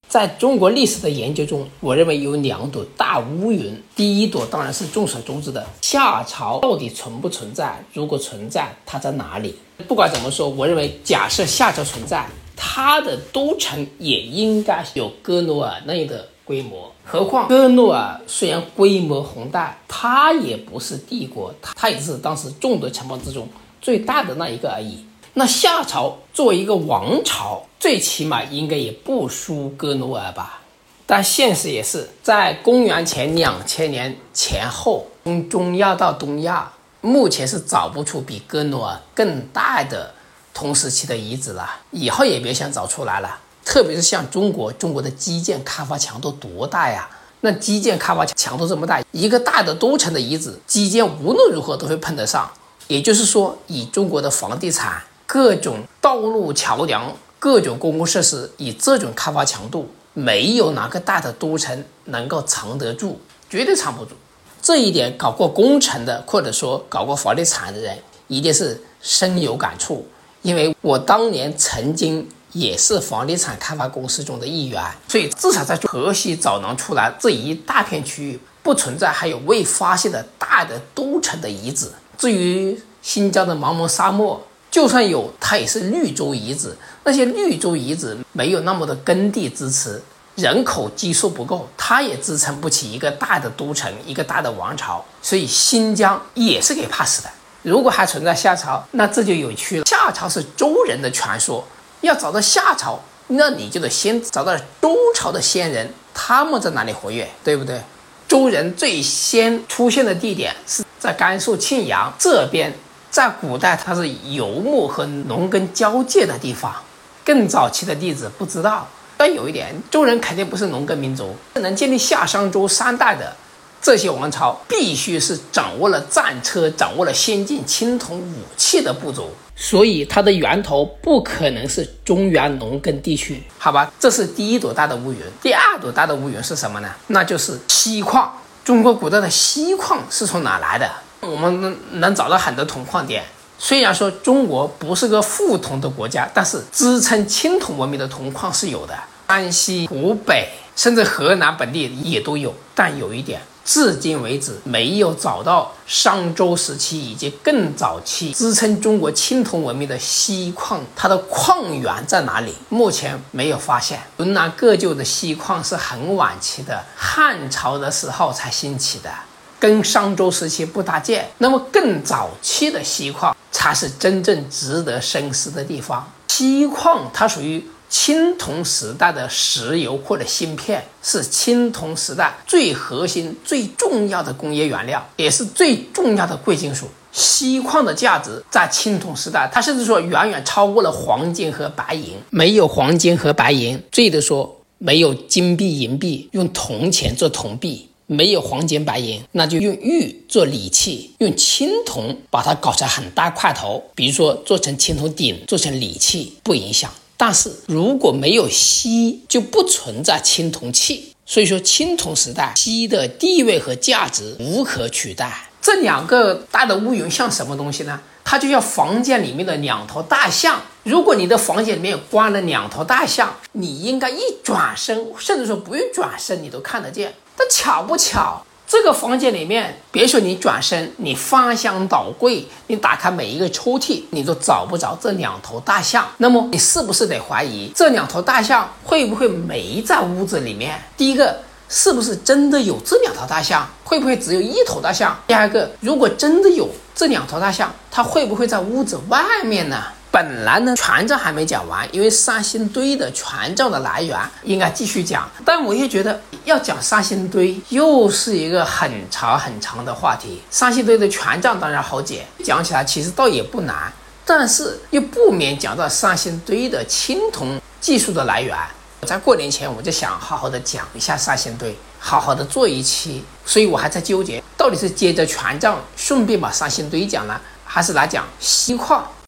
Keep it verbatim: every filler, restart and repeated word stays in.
在中国历史的研究中，我认为有两朵大乌云。第一朵当然是众所周知的夏朝到底存不存在，如果存在，它在哪里？不管怎么说，我认为假设夏朝存在，它的都城也应该有哥诺尔那样的规模。何况哥诺尔虽然规模宏大，它也不是帝国，它也是当时众多城邦之中最大的那一个而已。那夏朝作为一个王朝，最起码应该也不输哥诺尔吧。但现实也是，在公元前两千年前后，从中亚到东亚，目前是找不出比哥诺尔更大的同时期的遗址了，以后也别想找出来了。特别是像中国，中国的基建开发强度多大呀？那基建开发强度这么大，一个大的都城的遗址，基建无论如何都会碰得上。也就是说，以中国的房地产、各种道路桥梁、各种公共设施，以这种开发强度，没有哪个大的都城能够藏得住，绝对藏不住。这一点搞过工程的，或者说搞过房地产的人，一定是深有感触。因为我当年曾经也是房地产开发公司中的一员，所以至少在河西找能出来这一大片区域，不存在还有未发现的大的都城的遗址。至于新疆的茫茫沙漠，就算有，它也是绿洲遗址，那些绿洲遗址没有那么的耕地支持，人口基数不够，它也支撑不起一个大的都城，一个大的王朝。所以新疆也是给怕死的。如果还存在夏朝，那这就有趣了。夏朝是周人的传说，要找到夏朝，那你就得先找到周朝的先人，他们在哪里活跃，对不对？周人最先出现的地点是在甘肃庆阳这边，在古代它是游牧和农耕交界的地方。更早期的地址不知道，但有一点，周人肯定不是农耕民族，能建立夏商周三代的这些王朝，必须是掌握了战车、掌握了先进青铜武器的部族，所以它的源头不可能是中原农耕地区，好吧？这是第一朵大的乌云。第二朵大的乌云是什么呢？那就是锡矿。中国古代的锡矿是从哪来的？我们能找到很多铜矿点。虽然说中国不是个富铜的国家，但是支撑青铜文明的铜矿是有的，山西、湖北甚至河南本地也都有。但有一点，至今为止没有找到商周时期以及更早期支撑中国青铜文明的锡矿，它的矿源在哪里？目前没有发现。云南各旧的锡矿是很晚期的，汉朝的时候才兴起的，跟商周时期不搭界。那么更早期的锡矿才是真正值得深思的地方。锡矿它属于青铜时代的石油或者芯片，是青铜时代最核心最重要的工业原料，也是最重要的贵金属。锡矿的价值在青铜时代，它甚至说远远超过了黄金和白银。没有黄金和白银，最的说没有金币银币，用铜钱做铜币。没有黄金白银，那就用玉做礼器，用青铜把它搞成很大块头，比如说做成青铜鼎，做成礼器，不影响。但是如果没有锡，就不存在青铜器。所以说青铜时代锡的地位和价值无可取代。这两个大的乌云像什么东西呢？它就像房间里面的两头大象。如果你的房间里面关了两头大象，你应该一转身，甚至说不用转身你都看得见。但巧不巧，这个房间里面，别说你转身，你翻箱倒柜，你打开每一个抽屉，你都找不着这两头大象。那么你是不是得怀疑这两头大象会不会没在屋子里面？第一个，是不是真的有这两头大象？会不会只有一头大象？第二个，如果真的有这两头大象，它会不会在屋子外面呢？本来呢，权杖还没讲完，因为三星堆的权杖的来源应该继续讲，但我也觉得要讲三星堆又是一个很长很长的话题。三星堆的权杖当然好解，讲起来其实倒也不难，但是又不免讲到三星堆的青铜技术的来源。在过年前我就想好好的讲一下三星堆，好好的做一期，所以我还在纠结，到底是接着权杖顺便把三星堆讲了，还是来讲锡矿。